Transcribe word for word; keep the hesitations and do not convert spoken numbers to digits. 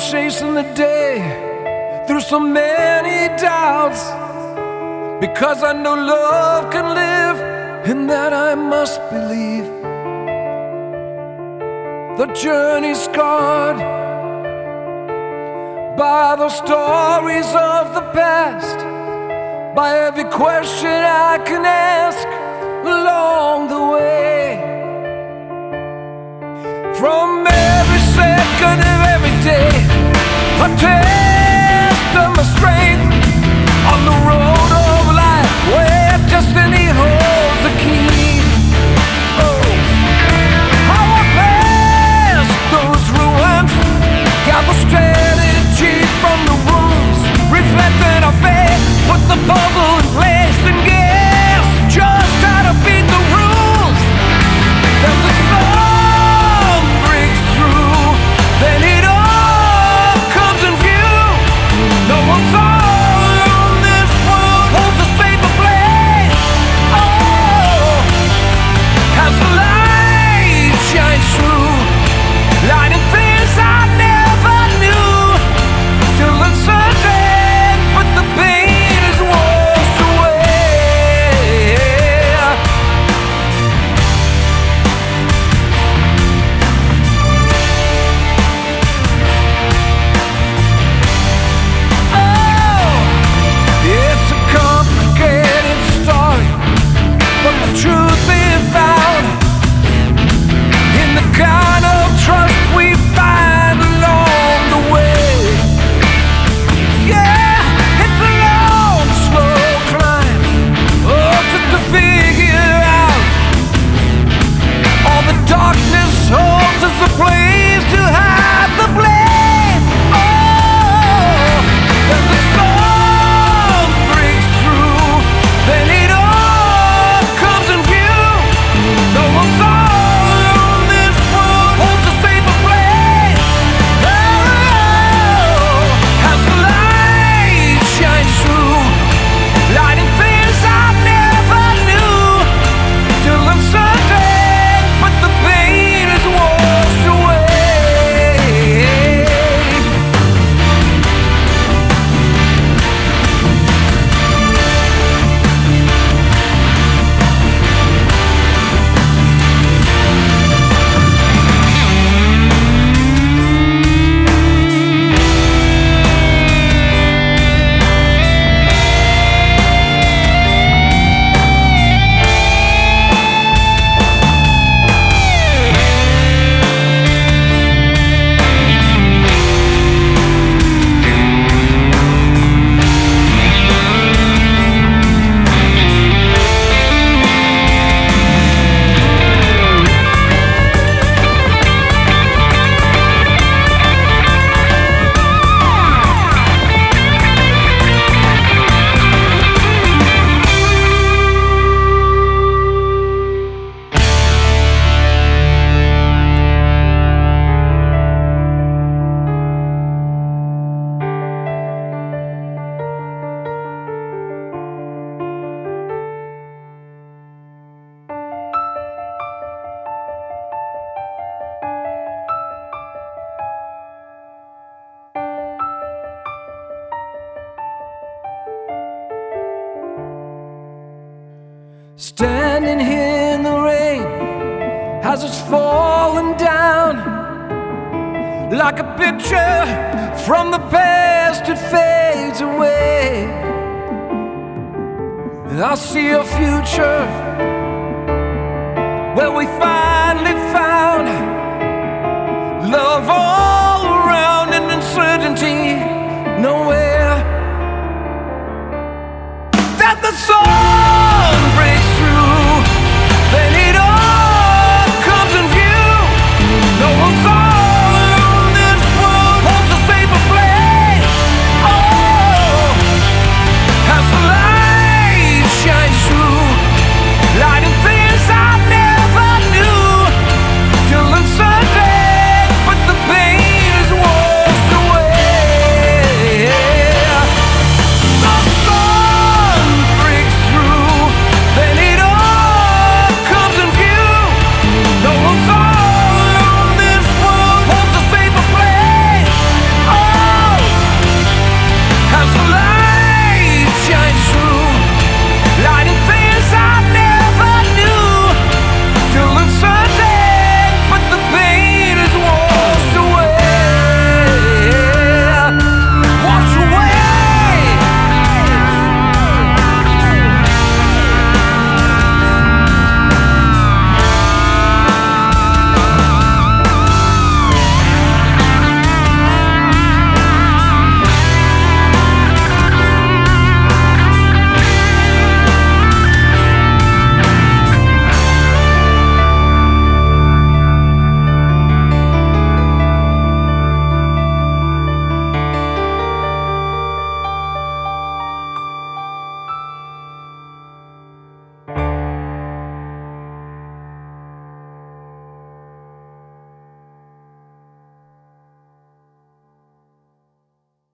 chasing the day through so many doubts, because I know love can live, and that I must believe. The journey's scarred by the stories of the past, by every question I can ask along the way. From every second of every day, a test of my strength on the road of life, where destiny holds the key. Oh, how I pass those ruins, gather strategy from the wounds, reflecting our faith, put the puzzle in place, and guess just how to beat the rules. Then the sun breaks through, then it all comes in view. No one's alone, this world holds a safer place. Oh, as the light shines through, lighting things I never knew, still uncertain, but the pain is washed away. Oh, it's a complicated story, but the truth is found in the kind of trust we find along the way. Yeah, it's a long, slow climb, oh, just to figure out all the darkness holds as a place to hide the blame. Oh, then the sun breaks through, then it all comes in view. No one's alone, this world holds a safer place. Oh, as the light shines through, lighting things I never knew, still uncertain, but the pain is washed away. Standing here in the rain as it's falling down, like a picture from the past, it fades away. And I see a future where we finally found love all around and uncertainty nowhere. That the soul